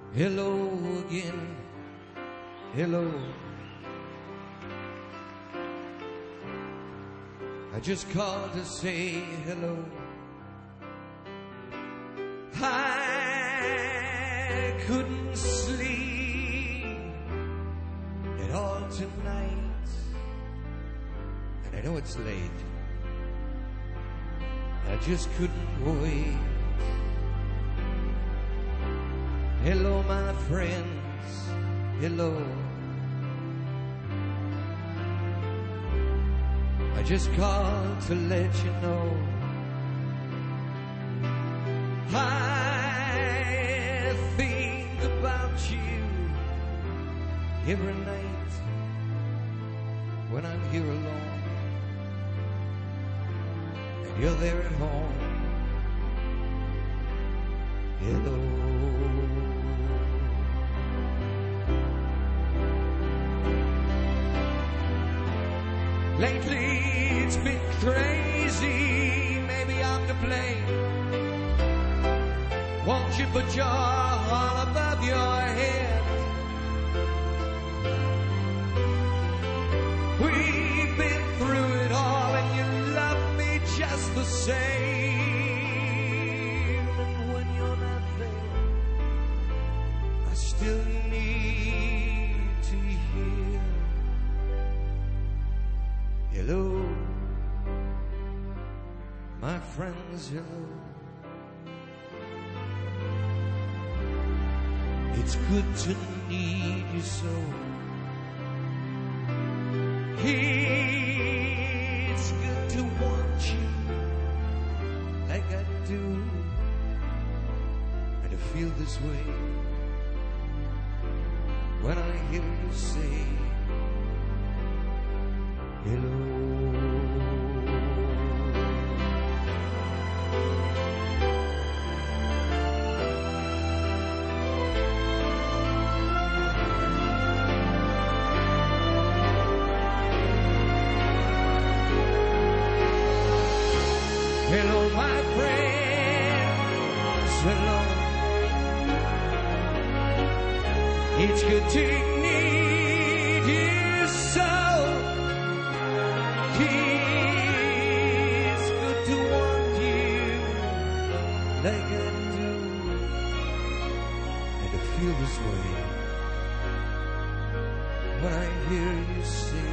Hello again, hello. I just called to say hello. I couldn't sleep at all tonight, and I know it's late. I just couldn't wait. Hello, my friends, hello. I just called to let you know I think about you every night when I'm here alone and you're there at home. Hello. Lately it's been crazy, maybe I'm to blame. Won't you put your arm above your head? We've been through it all and you love me just the same. And when you're not there, I still need to hear hello, my friends, hello. It's good to need you so. It's good to want you like I do, and to feel this way when I hear you say hello. Hello, my friends, hello. It's good to need you so. It's good to want you like I do, and to feel this way when I hear you say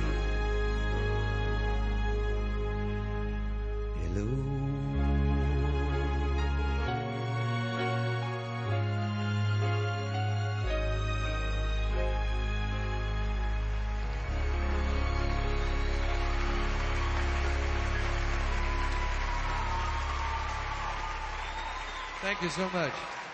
hello. Thank you so much.